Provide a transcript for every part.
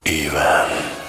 ایون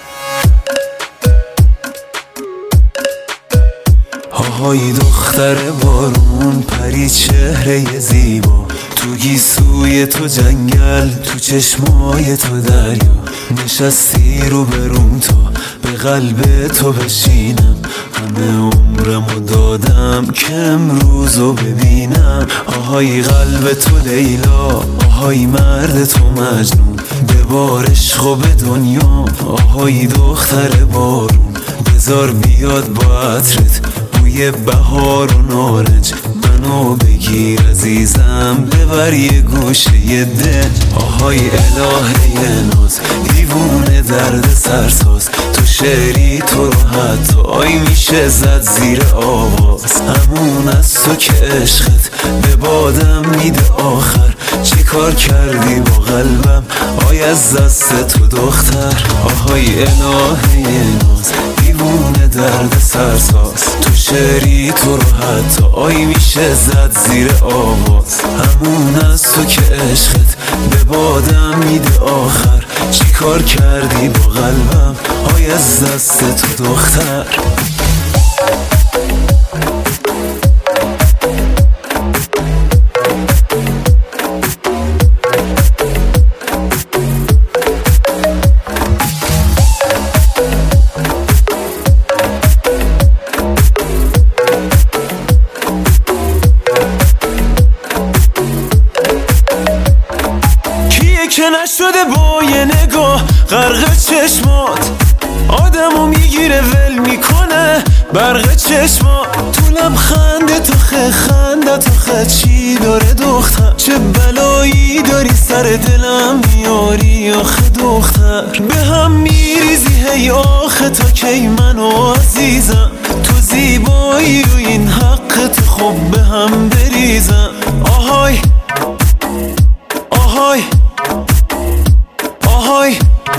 آهای دختر بارون، پری چهره زیبا، تو گیسوی تو جنگل، تو چشمای تو دریا، نشستی رو بروم تا به قلب تو بشینم. همه عمرمو دادم که امروزو ببینم. آهای قلب تو لیلا، آهای مرد تو مجنون، ببار عشق و به دنیا. آهای دختر بارون، بذار بیاد با عطرت بوی بهار و نارنج، منو بگیر عزیزم ببر یه گوشه دل. آهای الهه ناز، دیوونه درد سرساز، تو شعری تو رو حتی آی میشه زد زیر آواز. همون از تو که عشقت به بادم میده آخر، چی کار کردی با قلبم آی از دست تو دختر. آهای الهه ناز، دیوونه درد سرساز، تو شعری تو رو حتی آی میشه زد زیر آواز. همون از تو که عشقت به بادم میده آخر، چی کار کردی با قلبم آی از دست تو دختر. که نشده با یه نگاه غرق چشمات، آدمو میگیره ول میکنه برق چشمات. تو لبخند تو خنده تو چی داره دختر، چه بلایی داری سر دلم میاری آخه دختر. به هم میریزی هی آخه تا کی منو عزیزم، تو زیبایی و این حق تو خب به هم بریزم. آهای آهای آهای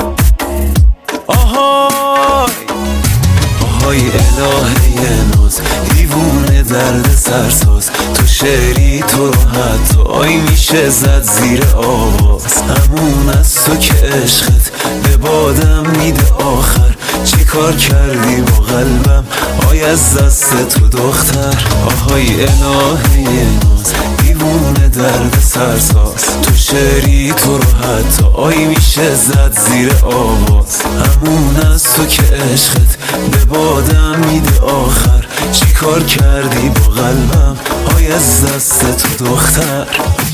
آهای آهای الهه ناز، دیوونه درد سرساز، تو شعری تو رو حتی آی میشه زد زیر آواز. همون از تو که عشقت به بادم میده آخر، چی کار کردی با قلبم آی از دست تو دختر. آهای الهه ناز، دیوونه درد سرساز، تو شعری تو رو حتی آی میشه زد زیر آواز. همون از تو که عشقت به بادم میده آخر، چی کار کردی با قلبم آی از دست تو دختر.